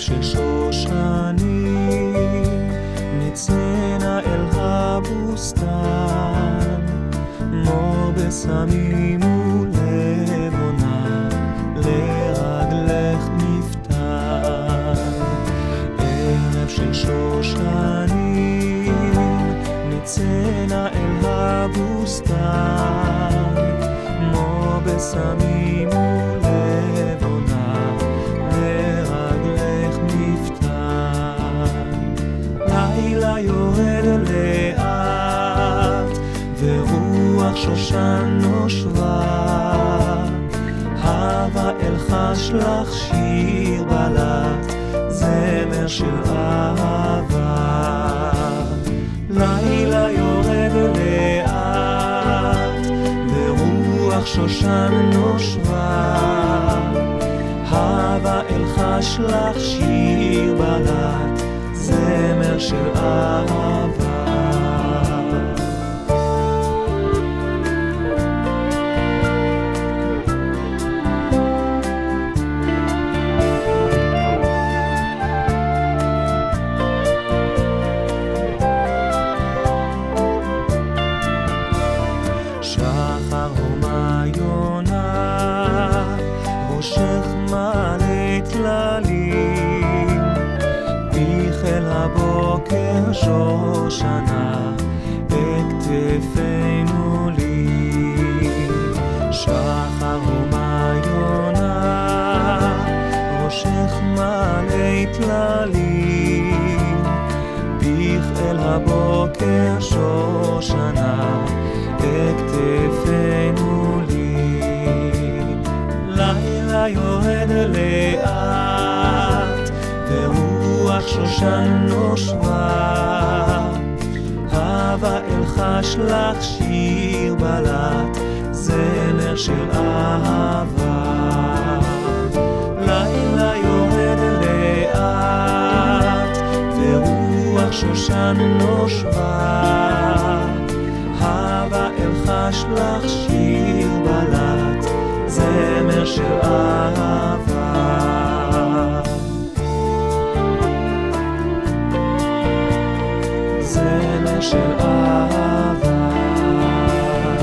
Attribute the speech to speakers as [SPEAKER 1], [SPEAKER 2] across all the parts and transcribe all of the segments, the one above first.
[SPEAKER 1] של שושנים, נצאנה אל הבוסתן, מור בסמים ולבונה, לרגלך מפתן. ערב של שושנים, נצאנה אל הבוסתן, מור בסמים ולבונה, לרגלך מפתן. לילה יורד לאט, ורוח שושן נושבה, הווה אל חש לך שיר בלט, זמר של אהבה. לילה יורד לאט, ורוח שושן נושבה, הווה אל חש לך שיר בלט, זמר של אהבה. שחר הומה יונה, ראשך מלא טללים, פיך אל הבוקר שושנה, בכתפינו לי. שחר הומה יונה, ראשך מלא טללים, פיך אל הבוקר שושנה, בכתפינו לי. לילה יורד לאט, ורוח שושן נושבה, הווה אל חש לך שיר בלט, זמר של אהבה. לילה יורד לאט, ורוח שושן נושבה, הווה אל חש לך שיר בלט, זמר של אהבה. זמר של אהבה.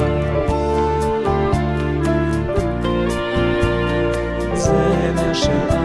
[SPEAKER 1] זמר של אהבה.